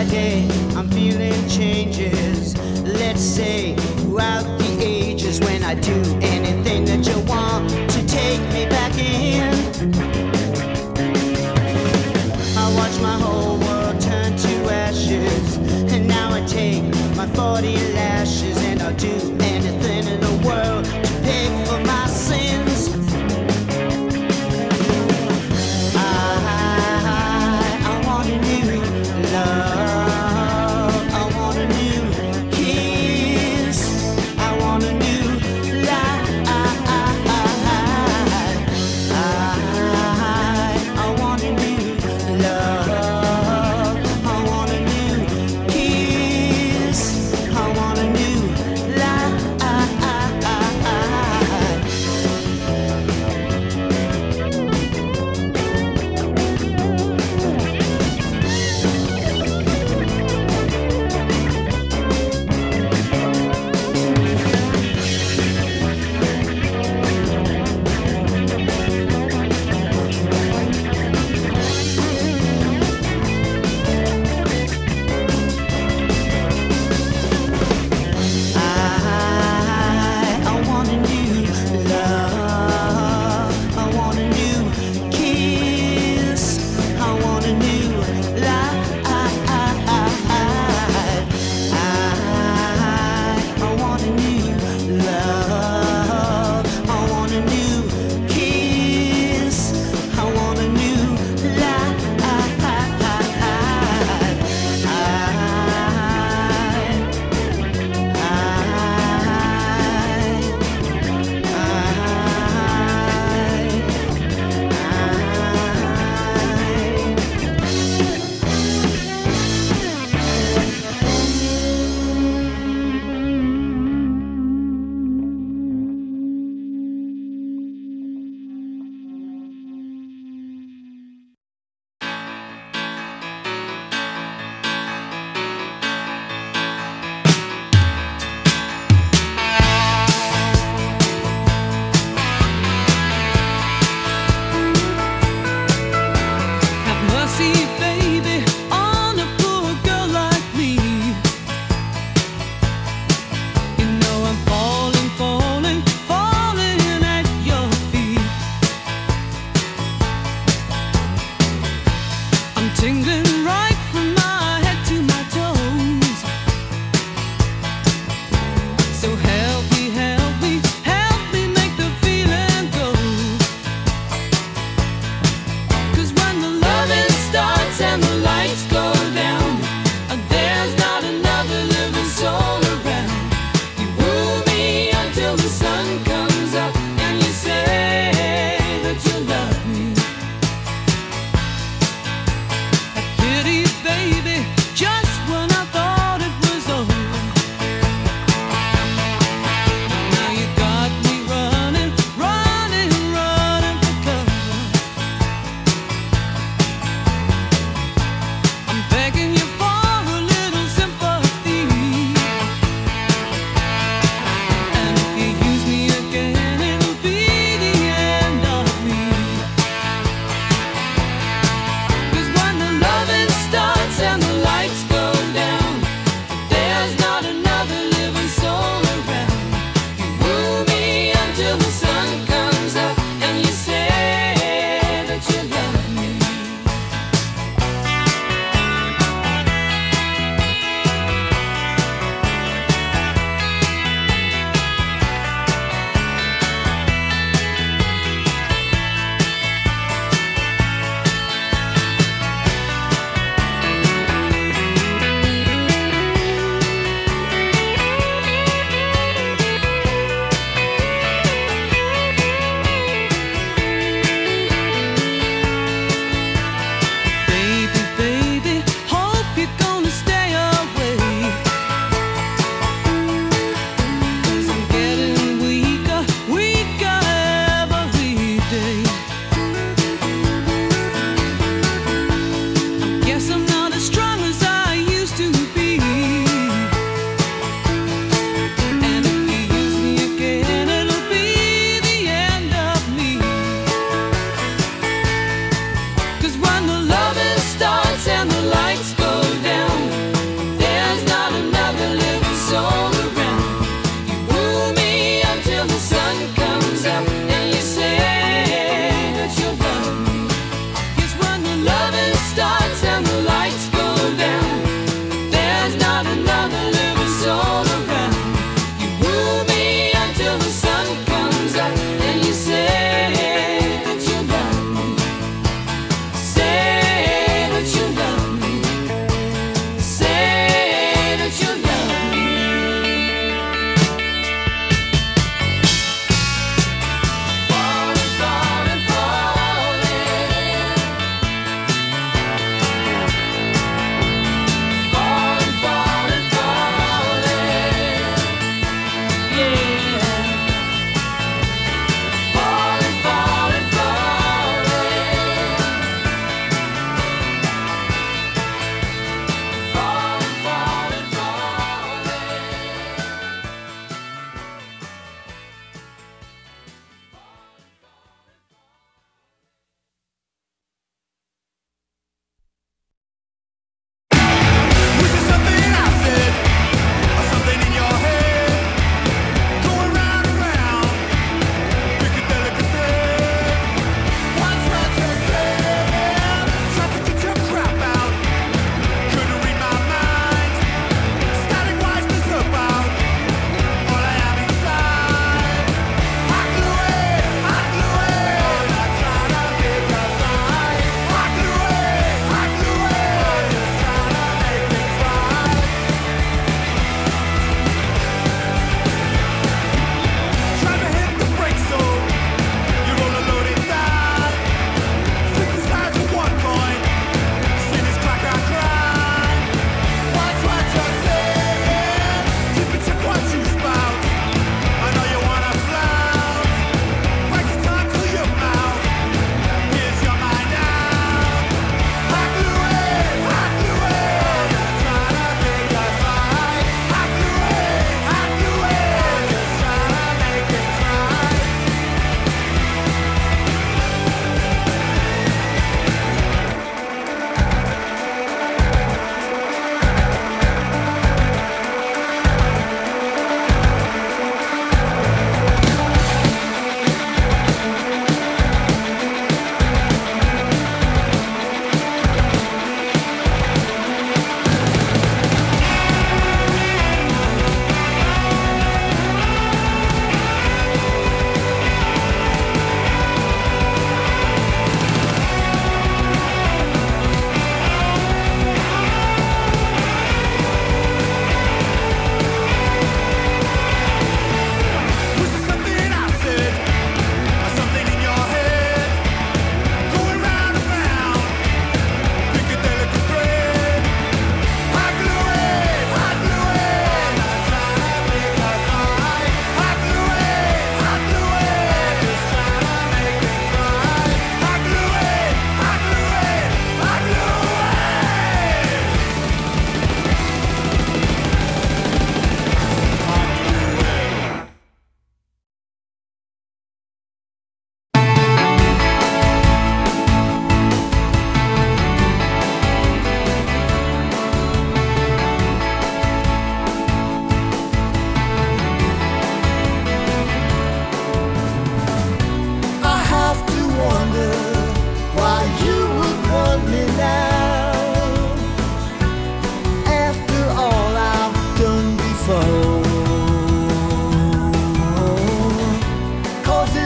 day, I'm feeling changes. Let's say throughout the ages, when I do anything that you want to take me back in. I watch my whole world turn to ashes, and now I take my 40 lashes, and I'll do anything in the world to pay for my sins. I want a new love, I want a new kiss, I want a new life.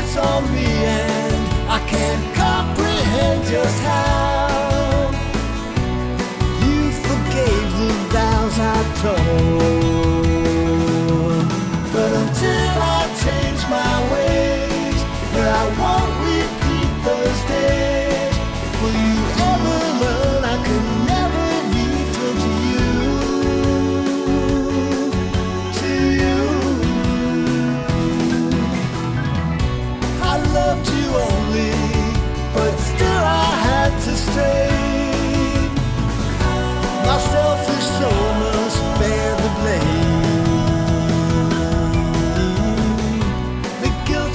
weighs on me, and I can't comprehend just how you forgave the vows I told. But until I change my ways, I won't repeat those days. Will you ever learn I could never return to you? To you. I loved you only, but still I had to stay. My selfish soul must bear the blame. The guilt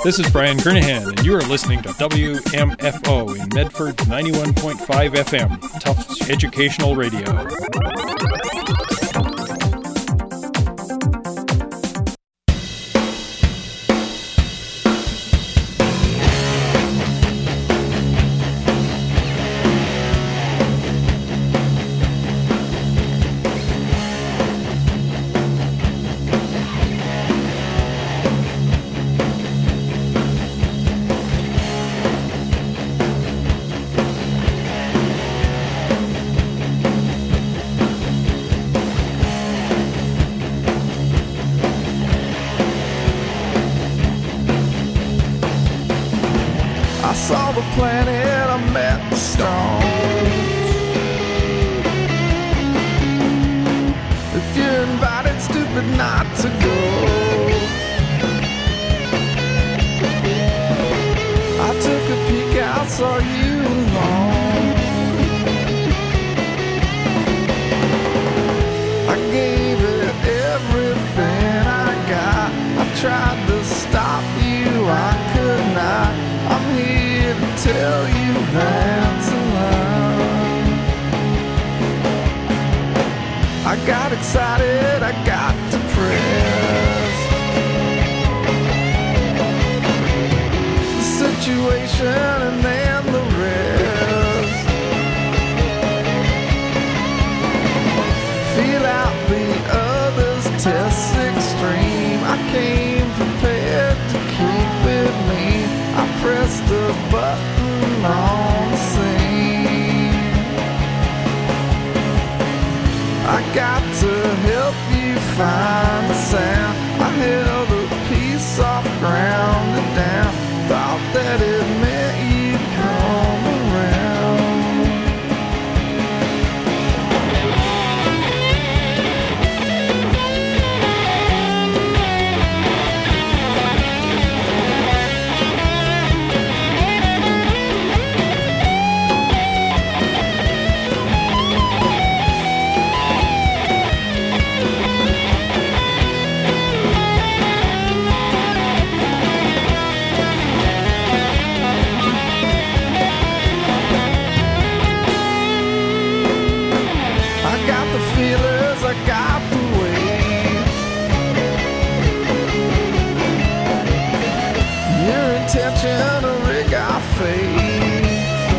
This is Brian Kernahan, and you are listening to WMFO in Medford 91.5 FM, Tufts Educational Radio. Saw the planet, I met the stars. If you're invited, stupid not to go. I took a peek out, saw you alone. I gave it everything I got. I tried to stop you, I could not. I'm here to tell you that's a lie. I got excited, I got depressed. The situation and then the rest. Feel out the others, test extreme. I came prepared to keep it mean. I pressed the button on the scene. I got to help you find the sound. I held a piece off ground and down. Thought that it meant you'd come around. I got the weight. Your intention to rig our fate.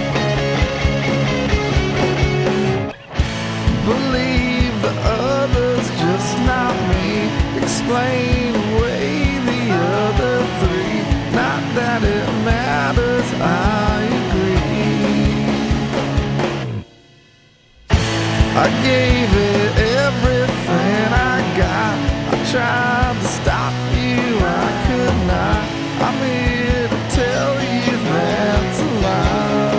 Believe the others, just not me. Explain away the other three. Not that it matters, I agree. I gave it everything I got. I tried to stop you, I could not. I'm here to tell you that's a lie.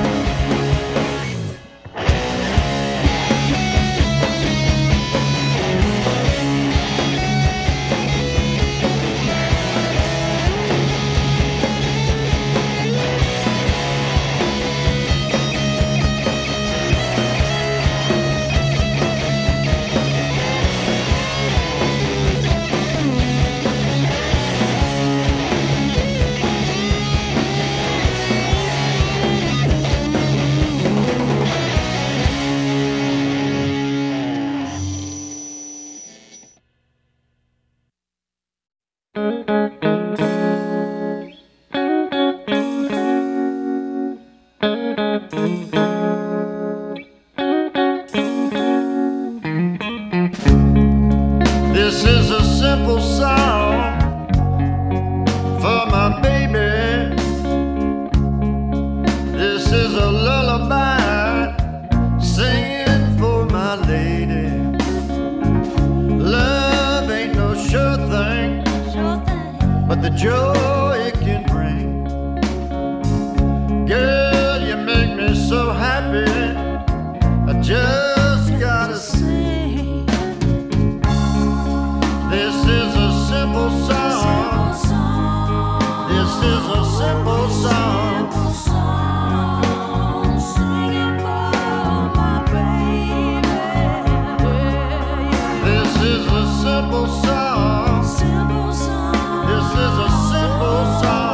This is a simple song for my baby. This is a lullaby singing for my lady. Love ain't no sure thing, but the joy it can bring. Girl, you make me so happy, I just gotta sing. This is a simple song. This is a simple song. Singing for my baby. This is a simple song. This is a simple song.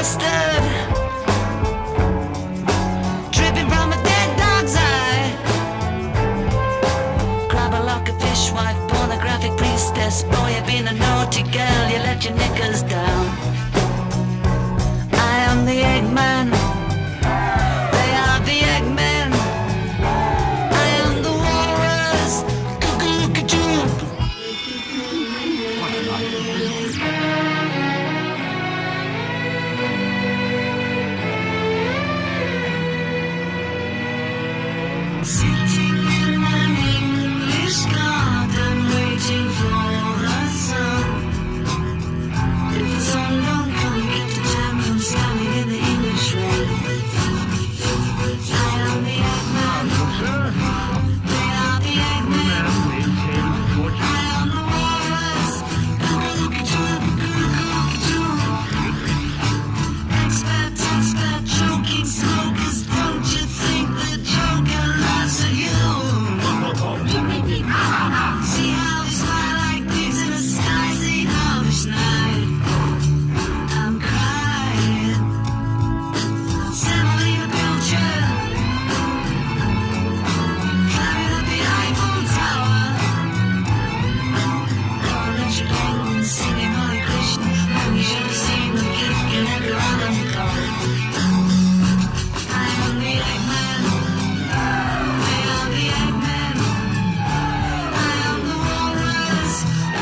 mustard dripping from a dead dog's eye. Grab a lock of fishwife, pornographic priestess. Boy, you've been a naughty girl, you let your knickers down. I am the Eggman. They are the Eggmen. I am the walrus. Cuckoo-cuckoo. Sitting in an English garden, waiting for the sun. If the sun don't come, get the jam from standing in the English rain. I am the Eggman. They are the Eggmen. I am the walrus. Expert, choking smokers. Don't you think the Joker laughs at you? See how we smile like pigs in a spicy Irish night. I'm crying. Semolina Pilcher. Climbing up the Eiffel Tower. Electric England singing Hare Krishna. You should have seen the kid get around on the car. I am the Eggman. They are the Eggmen. I am the walrus.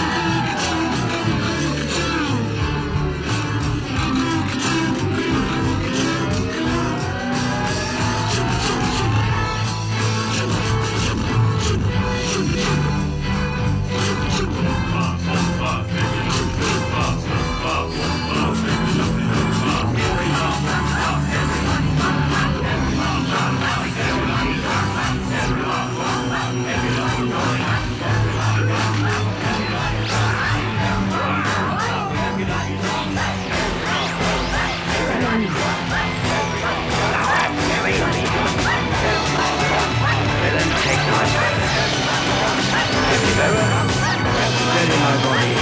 Steady my body.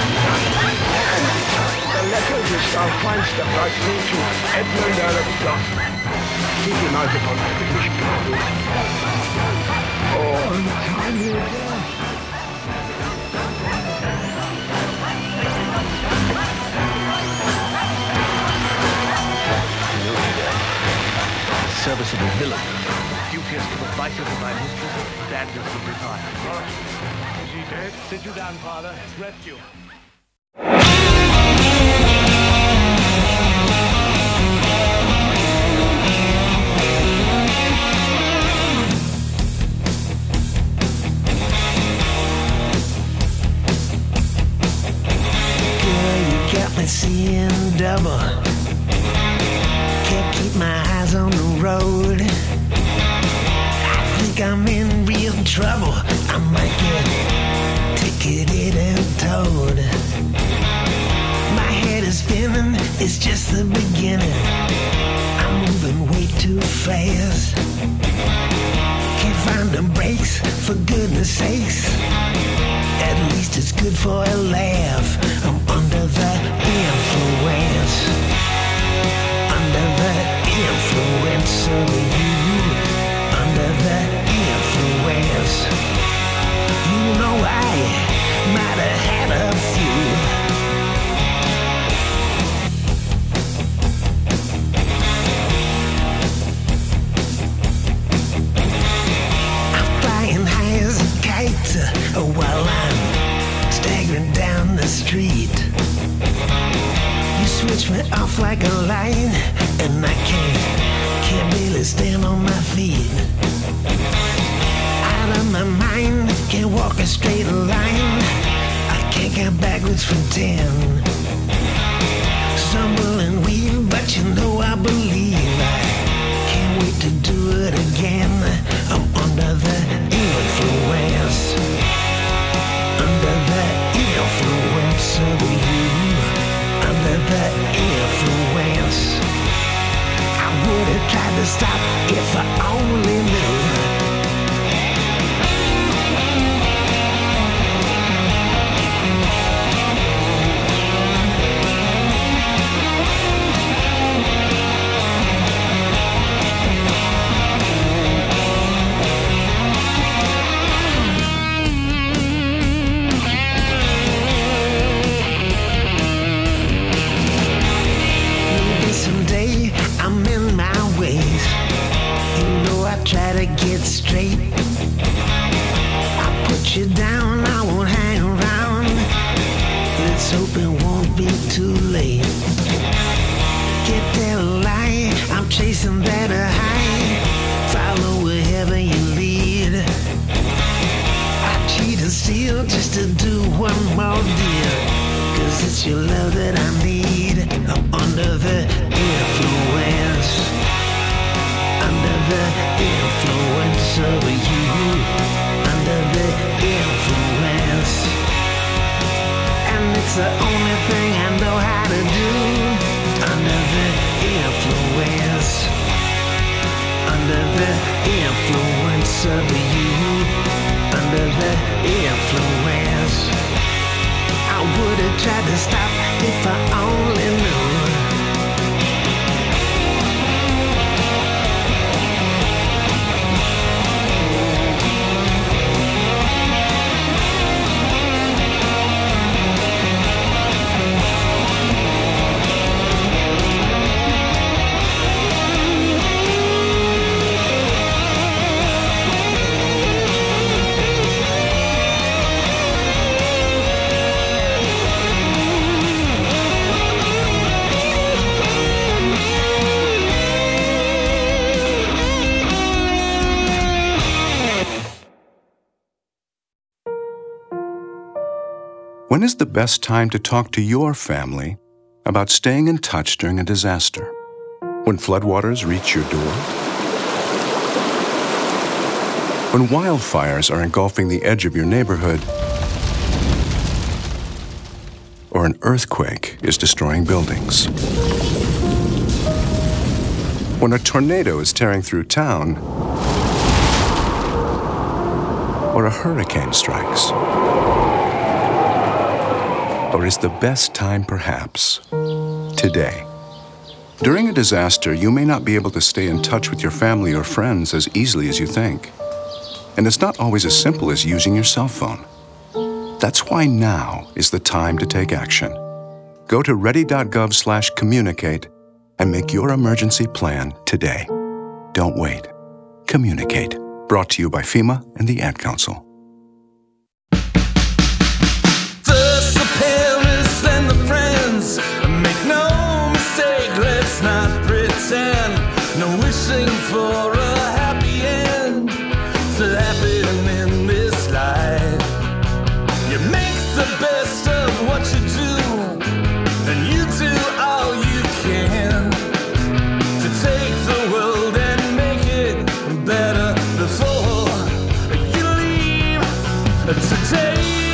The letters which thou findst are sent to Edmund Earl of Gloucester. Keep him out upon the British boundary. Oh, untimely death. Serviceable villain, duteous to the vices of thy mistress, standeth to retire. Is he dead? Sit you down, father. Rest you. Girl, you got me seeing double. Can't keep my eyes on the road. I think I'm in real trouble. I might get ticketed and towed. My head is spinning, it's just the beginning. I'm moving way too fast. Can't find the brakes, for goodness sakes. At least it's good for a laugh. I'm under the influence. Under the influence of you. Under the influence. You know I might have had a few. I'm flying high as a kite while I'm staggering down the street. You switch me off like a light, and I can't barely stand on my feet. Out of my mind, can't walk a straight line. I can't count backwards from 10. Stumble and weave, but you know I believe. I can't wait to do it again. I'm under the influence. Under the influence of you. Under the influence. I would have tried to stop if I only knew. some better hide. Follow wherever you lead. I cheat and steal just to do one more deal. 'Cause it's your love that I need. I'm under the influence. Under the influence of you. Under the influence. And it's the only thing I know how to do. Under the influence. Under the influence of you. Under the influence. I would have tried to stop if I only knew. When is the best time to talk to your family about staying in touch during a disaster? When floodwaters reach your door? When wildfires are engulfing the edge of your neighborhood? Or an earthquake is destroying buildings? When a tornado is tearing through town? Or a hurricane strikes? Or is the best time perhaps today? During a disaster, you may not be able to stay in touch with your family or friends as easily as you think. And it's not always as simple as using your cell phone. That's why now is the time to take action. Go to ready.gov/communicate and make your emergency plan today. Don't wait. Communicate. Brought to you by FEMA and the Ad Council. Not pretend, no wishing for a happy end to happen in this life. You make the best of what you do, and you do all you can to take the world and make it better before you leave today.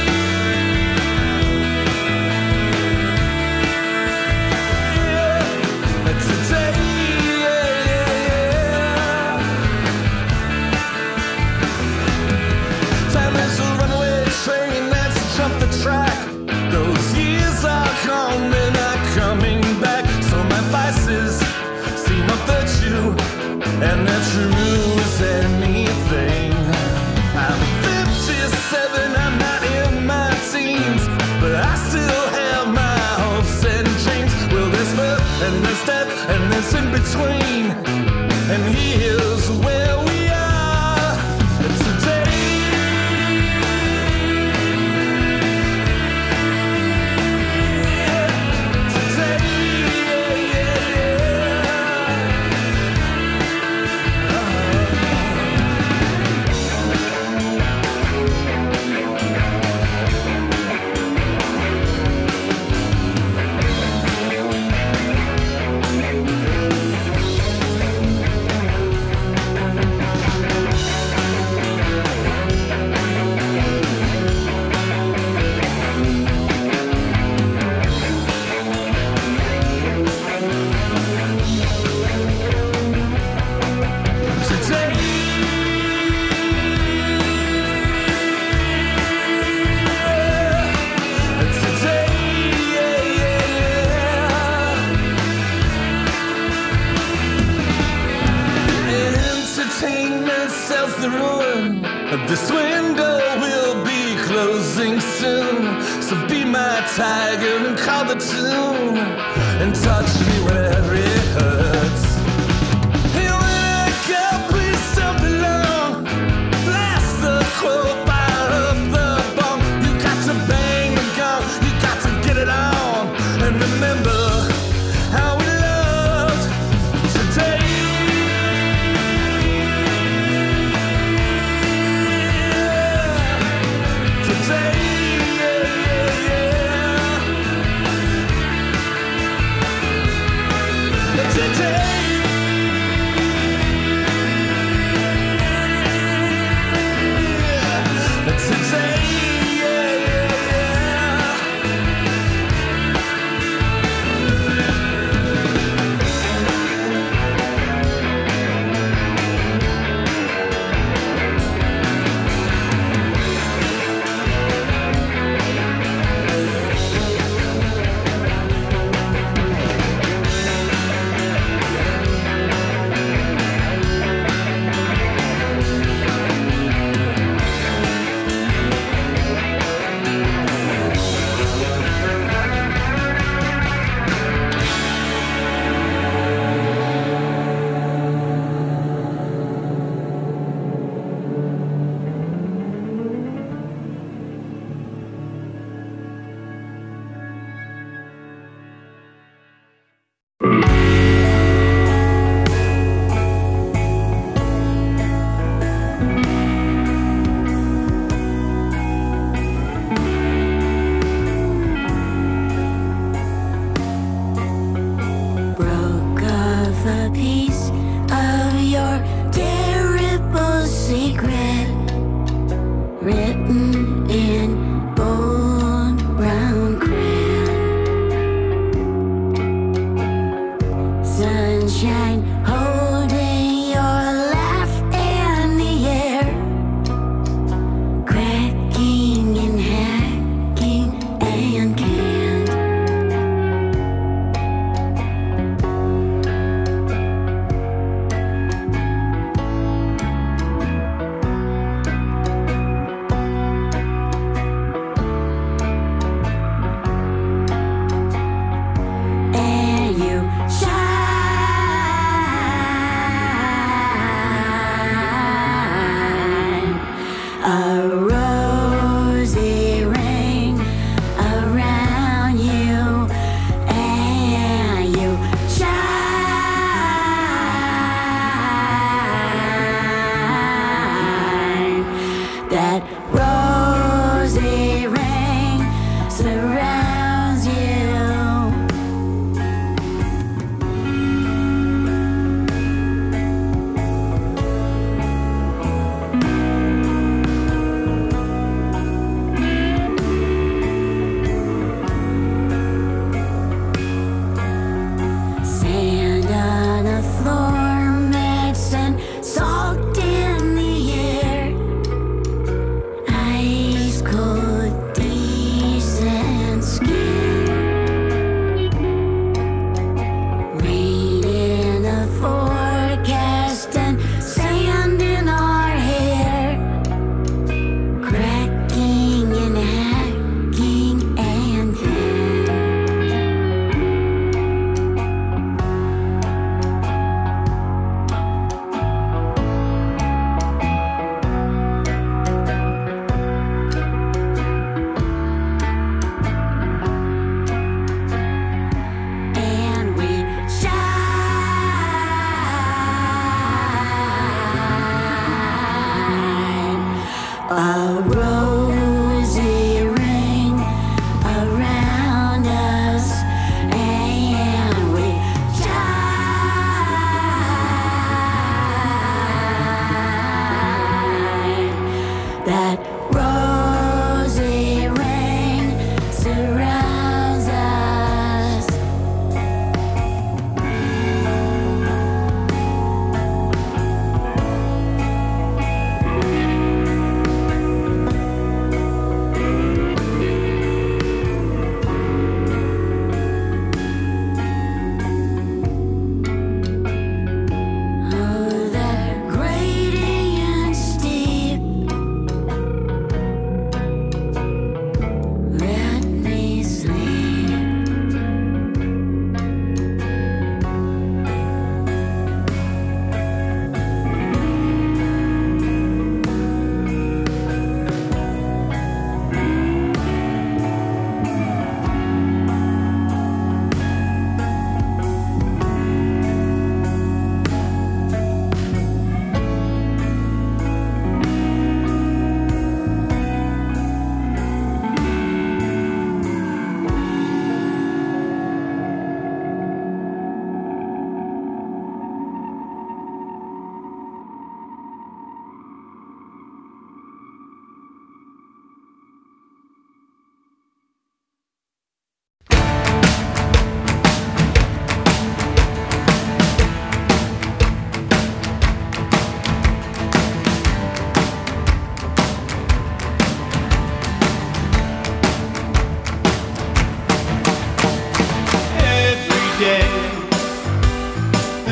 And they're true as anything. I'm 57, I'm not in my teens, but I still have my hopes and dreams. Well, there's birth and there's death and there's in between. And here's where we are today. This window will be closing soon, so be my tiger and call the tune and touch me where it hurts. Hey, when I go, please don't belong. Blast the quote, fire up the bomb. You got to bang the gong, you got to get it on, and remember how we loved today.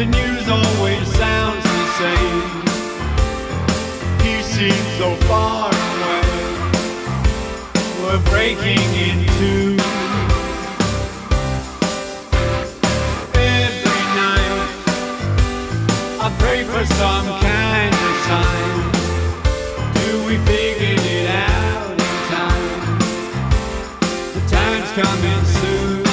The news always sounds the same. He seems so far away. We're breaking in two. Every night I pray for some kind of sign. Do we figure it out in time? The time's coming soon.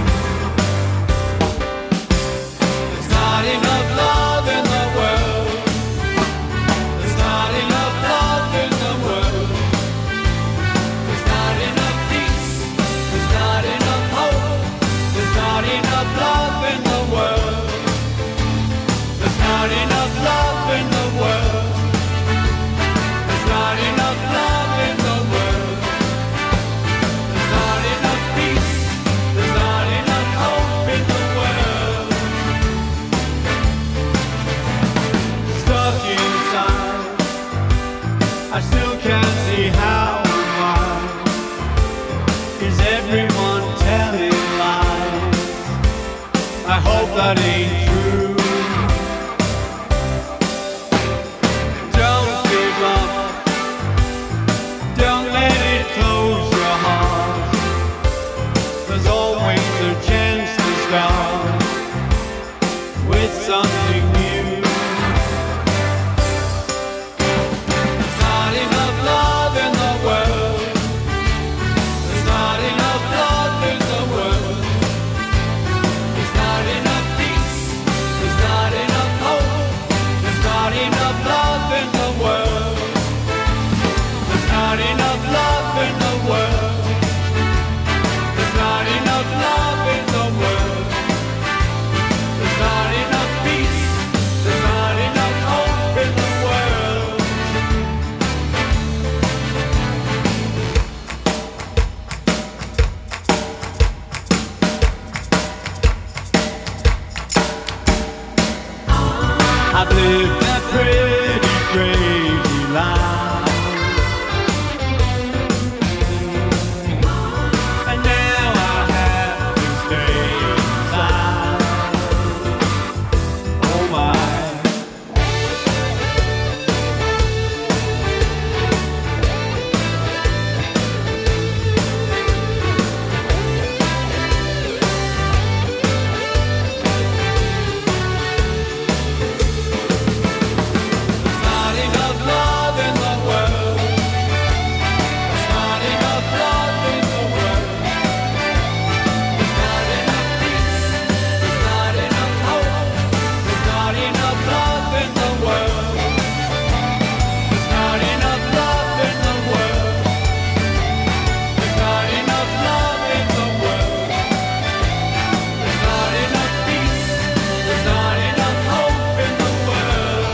There's not enough love in the world. There's not enough love in the world. There's not enough peace. There's not enough hope. There's not enough love in the world. There's not enough love in the world. There's not enough love in the world. There's not enough peace. There's not enough hope in the world. Stuck inside, I still can't see how and why. Is everyone telling lies? I hope that ain't true. Don't give up. Don't let it close your heart. There's always a chance to start with something new. There's not enough love in the world. There's not enough love in the world. There's not enough peace. There's not enough hope. There's not enough love in the world. There's not enough love in the world. There's not enough love in the world. There's not enough peace. There's not enough hope in the world. I've lived that pretty crazy life, and now I have to stay inside. Oh my. There's not enough love in the world. There's not enough love in the world. There's not enough peace. There's not enough hope. There's not enough love in the world. There's not enough love in the world. There's not enough love in the world. There's not enough peace. There's not enough hope in the world.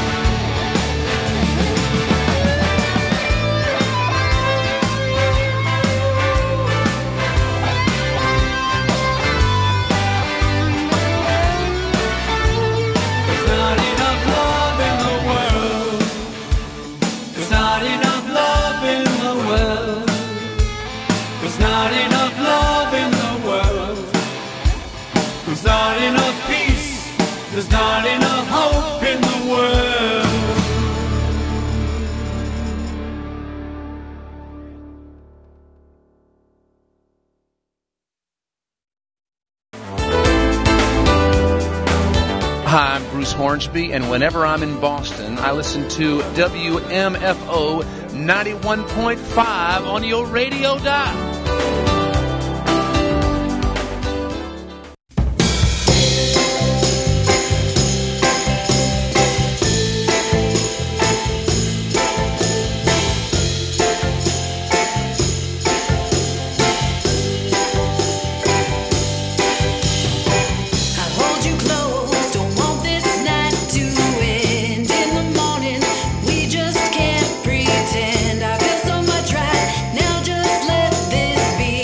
There's not enough love in the world. There's not enough love in the world. There's not enough love in the world. There's not enough peace. There's not enough hope in the world. Hi, I'm Bruce Hornsby, and whenever I'm in Boston, I listen to WMFO 91.5 on your radio dial. I hold you close, don't want this night to end. In the morning, we just can't pretend. I feel so much right now, just let this be.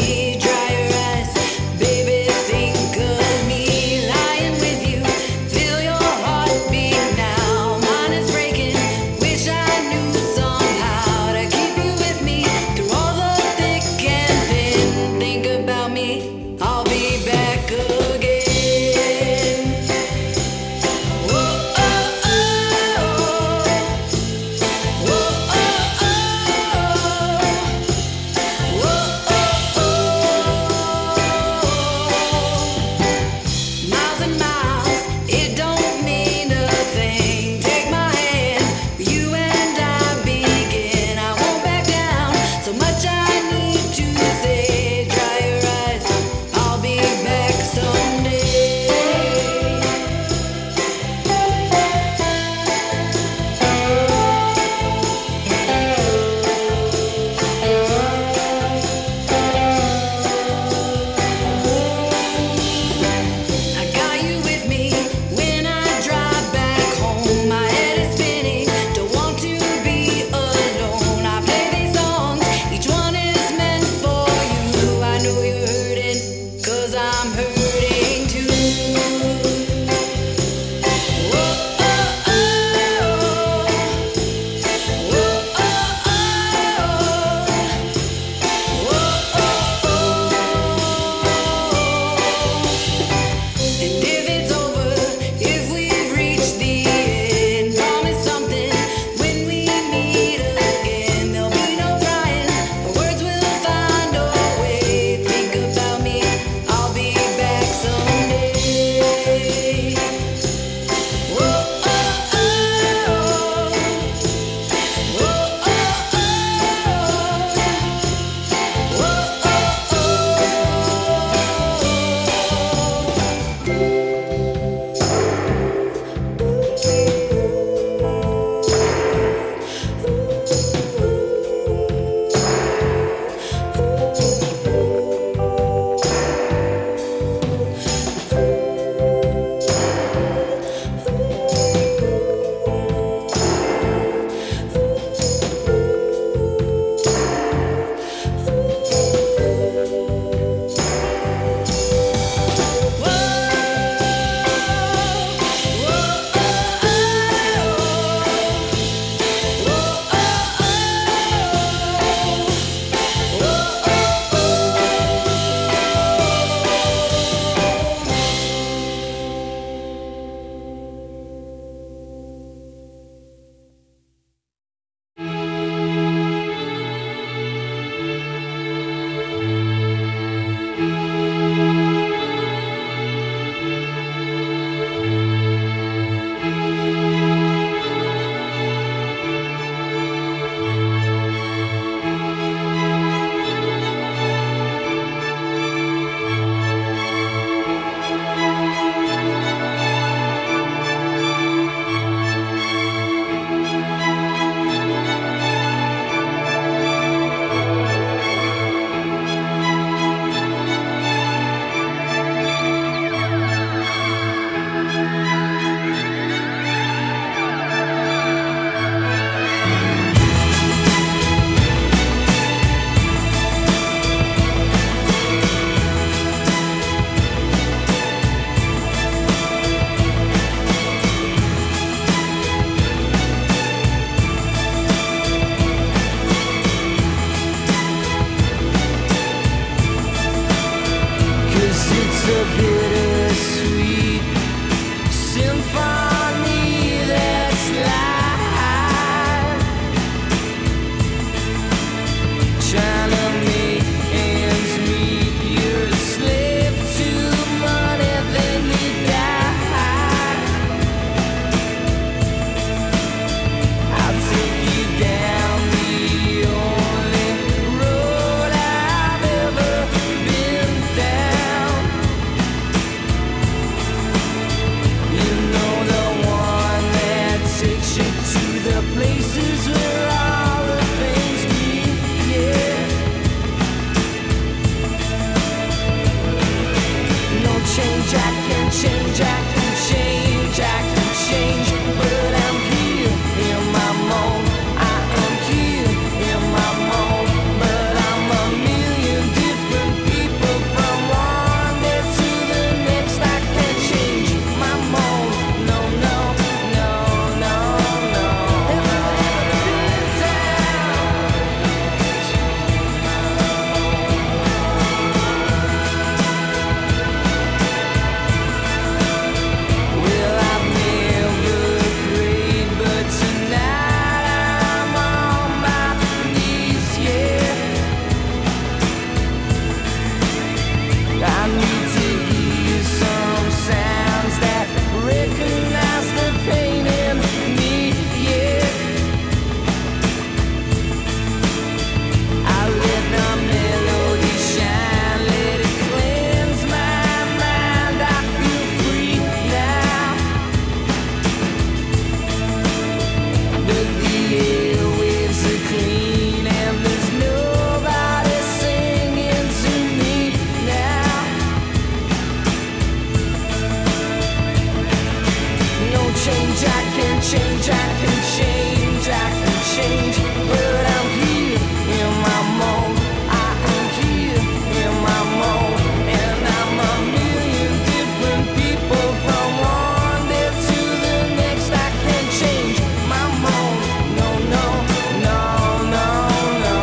change, I can change, I can change, but I'm here in my mode. I am here in my mode, and I'm a million different people from one day to the next. I can change my mode. No, no, no, no, no.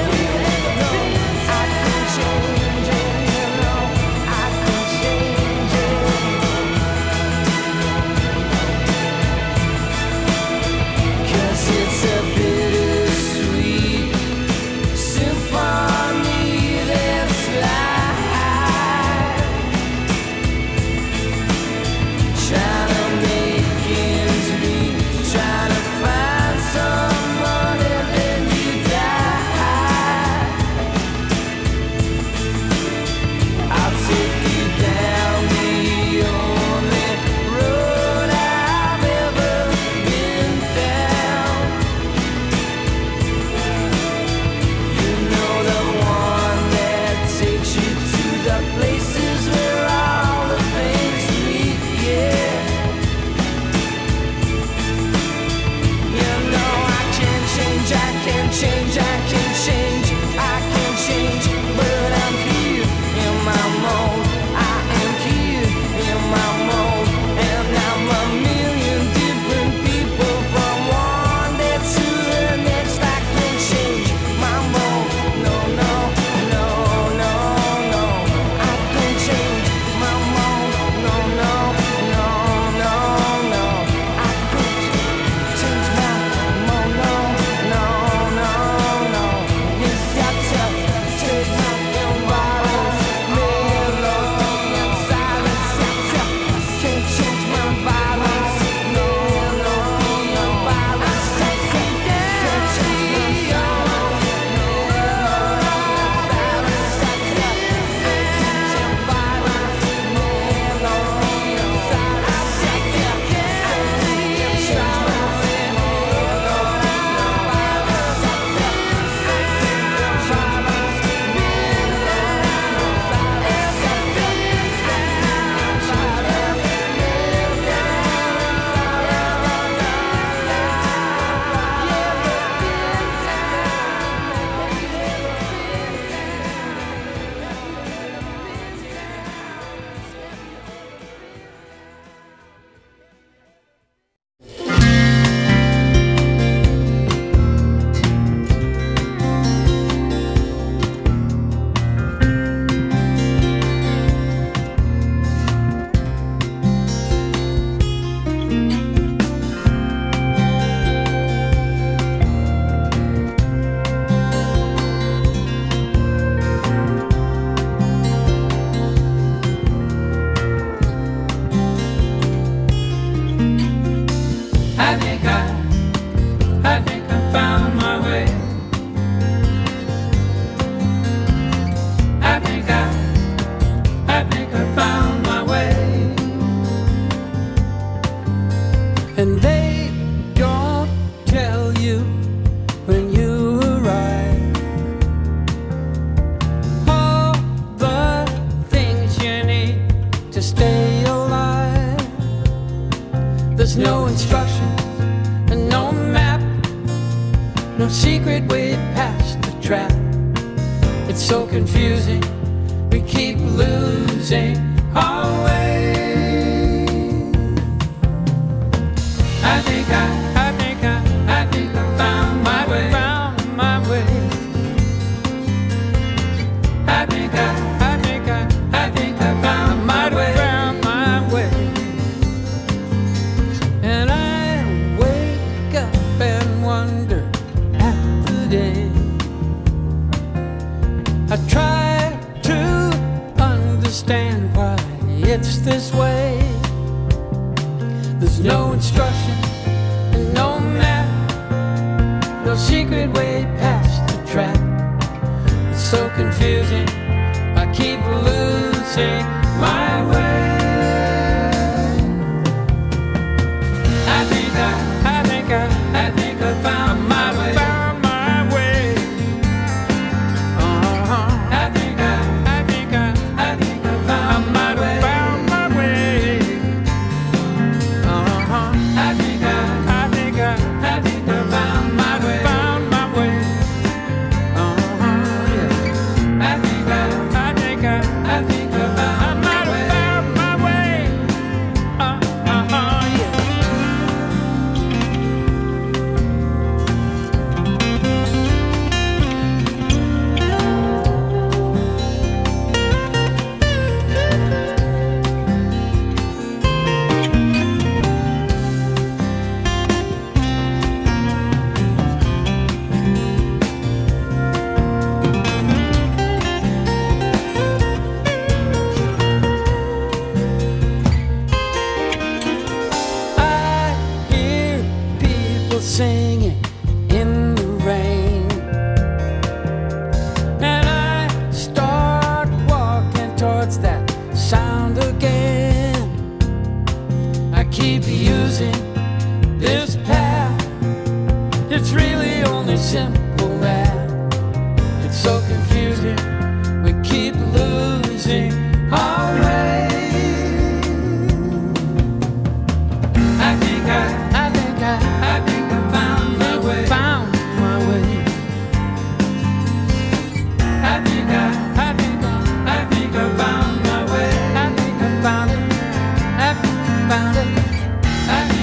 I can change it, you know. I can change it. 'Cause it's a bittersweet symphony that's life, trying to make ends meet, trying to find someone and then you die. I'll take you down the only road I've ever been down. You know, the one that takes you to the places where all the things meet, yeah. You know, I can change, I can change, I can change, I can change, but I'm here in my mode. I am here in my mode, and I'm a million different people from one day to the next. I can change my mode. No, no, no, no, no. I can change my mode. No, no, no, no, no. I can change my mode. No, no, no, no. Yes, I tell change my environment. Melody and silence. I tell can't change my violence. Melody and violence. I can't change my violence. I tell change my violence. Melody and silence. I can't change my I think I found my way. I think I found my way. And they don't tell you when you arrive all the things you need to stay alive. There's no instruction and no map, no secret way past the trap. It's so confusing, we keep losing our way. I think I found my way. Found my way. I think I found my way. Found my way. And I wake up and wonder at the day. I try to understand why it's this way. There's no instruction and no map, no secret way past the trap. It's so confusing, I keep losing my way. I think I found my way. Found my way. I think I found my way. Found my way. I think I singing in the rain. And I start walking towards that sound again. I keep using this path. It's really only simple math. It's so confusing. We keep losing our way. I think I found my way. Found my way. I think I found my way. I think I found it. I found it.